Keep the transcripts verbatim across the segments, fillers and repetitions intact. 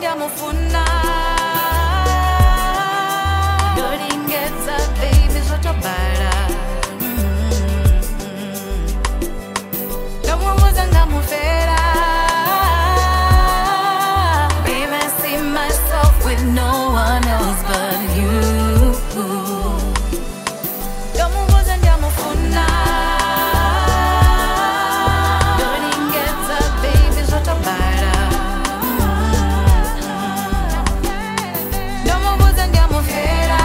ndiamufuna Doringeza baby zotobala Ndamubuza ndamufera Baby I see myself with no one else but you Ndamubuza ndiamufuna Doringeza baby zotobala Ndamubuza ndiamufera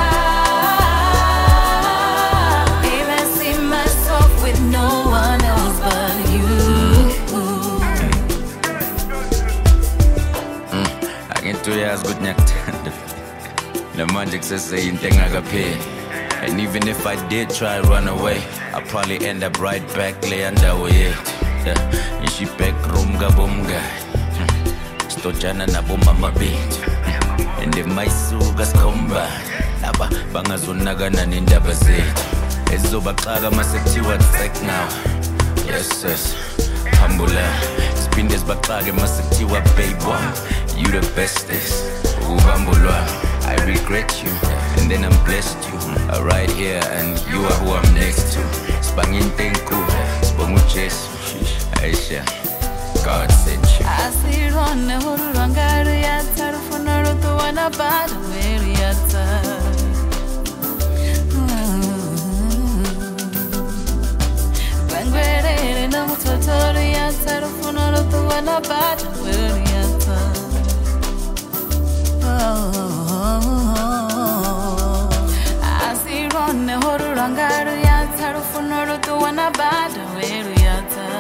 Baby I see myself with no one else but you Two years good nyakta the magic says say thing I got paid and even if I did try run away I'll probably end up right back lay underway yeah and she back room ga bomga sto jana na bomba mabit and if my suga skomba naba bangazonakana nendaba zethu ezizobaxaka masekuthiwa tsak now yes yes humble spin this baxake masekuthiwa babe you the bestest, Ubambulwa. I regret you, and then I'm blessed you are right here, and you are who I'm next to. Spangin tenku, spangu chesu, Aisha. God sent you. I see on the whole Rangaria, for Naruto, and a bad Mariata. Bangre, no Totoria, for Naruto, and a bad Mariata. I see on the whole Rangaria, Tarafunoro to one about the Mariata.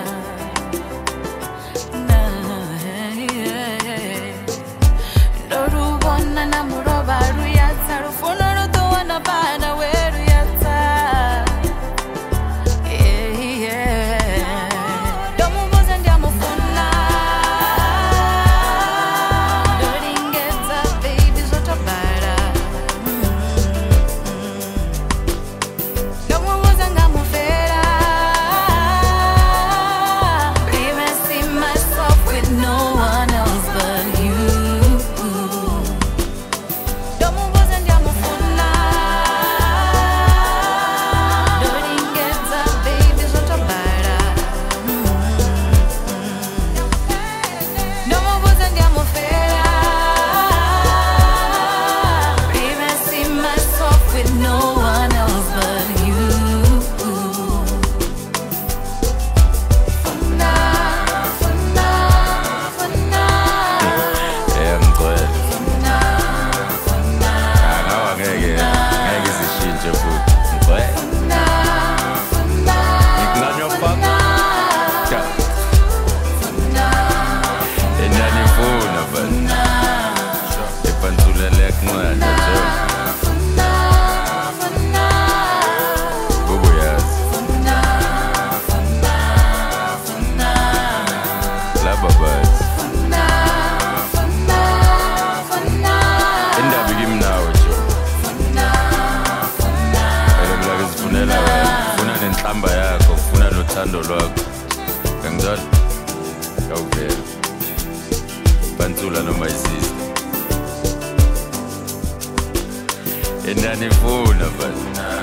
No one and I'm Robaria, Tarafunoro to one about the Mariata. Yeah, yeah. Domos and Yamofuna. Amba yakho ufuna nothando lwakho ngangizona awuvela Bantsula noma isisi endanifuna bani